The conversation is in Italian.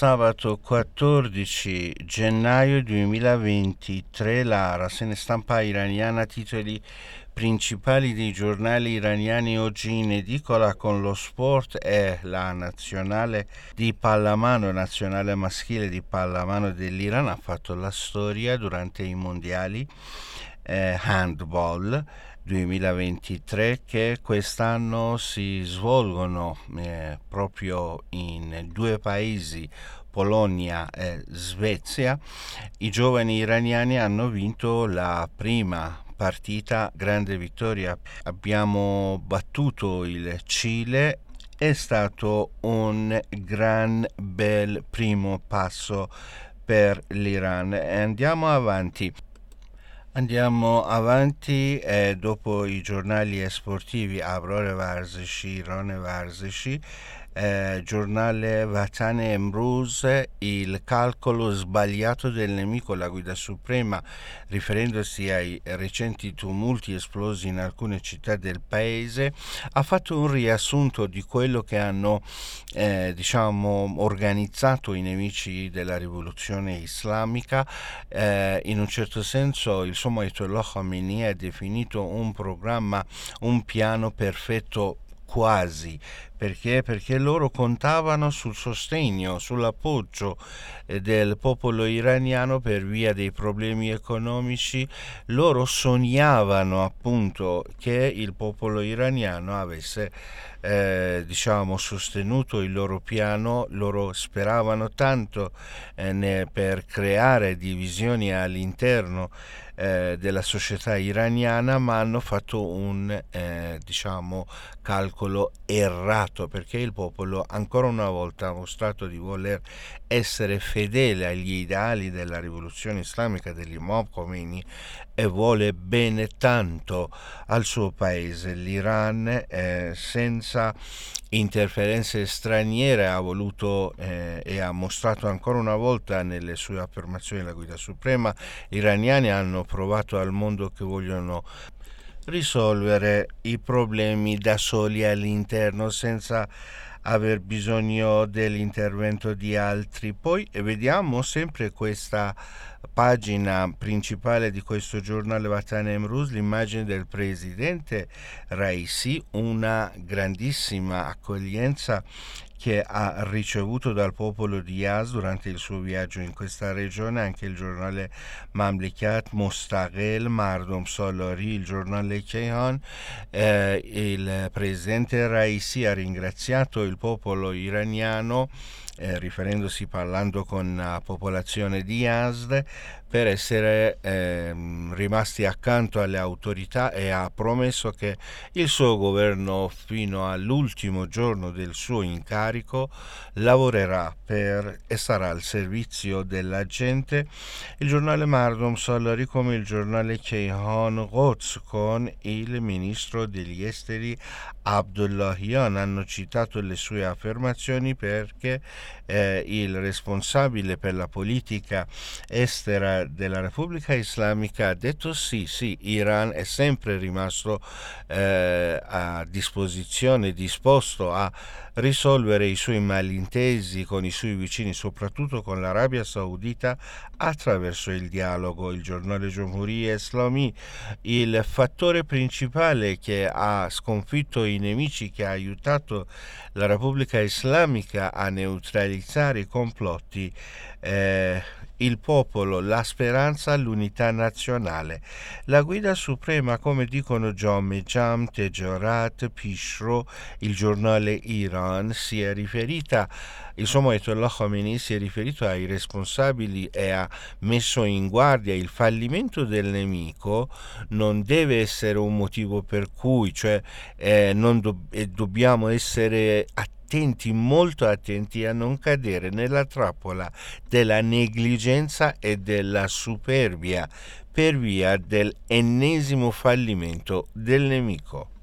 Sabato 14 gennaio 2023 la rassegna stampa iraniana, titoli principali dei giornali iraniani oggi in edicola. Con lo sport è la nazionale di pallamano, nazionale maschile di pallamano dell'Iran, ha fatto la storia durante i mondiali handball 2023 che quest'anno si svolgono proprio in due paesi, Polonia e Svezia. I giovani iraniani hanno vinto la prima partita, grande vittoria. Abbiamo battuto il Cile. È stato un gran bel primo passo per l'Iran e Andiamo avanti dopo i giornali sportivi. Abror Varzishi, Ron Varzishi, giornale Vatan Emruz, il calcolo sbagliato del nemico, la guida suprema, riferendosi ai recenti tumulti esplosi in alcune città del paese, ha fatto un riassunto di quello che hanno organizzato i nemici della rivoluzione islamica. In un certo senso il Sommo Ayatollah Khamenei ha definito un programma, un piano perfetto quasi. Perché loro contavano sul sostegno, sull'appoggio del popolo iraniano per via dei problemi economici. Loro sognavano appunto che il popolo iraniano avesse sostenuto il loro piano. Loro speravano tanto per creare divisioni all'interno della società iraniana, ma hanno fatto un calcolo errato, perché il popolo ancora una volta ha mostrato di voler essere fedele agli ideali della rivoluzione islamica dell'Imam Khomeini e vuole bene tanto al suo paese. L'Iran senza interferenze straniere ha voluto e ha mostrato ancora una volta nelle sue affermazioni la guida suprema. Gli iraniani hanno provato al mondo che vogliono risolvere i problemi da soli all'interno senza aver bisogno dell'intervento di altri. Poi vediamo sempre questa pagina principale di questo giornale Vatan Emruz, l'immagine del presidente Raisi, una grandissima accoglienza che ha ricevuto dal popolo di Yazd durante il suo viaggio in questa regione. Anche il giornale Mamlekat, Mostaqel, Mardom Solari, il giornale Kayhan, il presidente Raisi ha ringraziato il popolo iraniano, parlando con la popolazione di Yazd, per essere rimasti accanto alle autorità, e ha promesso che il suo governo fino all'ultimo giorno del suo incarico lavorerà e sarà al servizio della gente. Il giornale Mardom Solari come il giornale Kayhan Quds con il ministro degli esteri Abdullahian hanno citato le sue affermazioni, perché il responsabile per la politica estera della Repubblica Islamica ha detto sì, Iran è sempre rimasto a disposizione, disposto a risolvere i suoi malintesi con i suoi vicini, soprattutto con l'Arabia Saudita, attraverso il dialogo. Il giornale Jomhuriya Islami, il fattore principale che ha sconfitto i nemici, che ha aiutato la Repubblica Islamica a neutralizzare i complotti, il popolo, la speranza, l'unità nazionale. La guida suprema, come dicono Jam Tejorat Pishro, il giornale Iran, il Sommo Ayatollah Khamenei si è riferito ai responsabili e ha messo in guardia: il fallimento del nemico non deve essere un motivo per cui, dobbiamo essere molto attenti a non cadere nella trappola della negligenza e della superbia per via dell'ennesimo fallimento del nemico.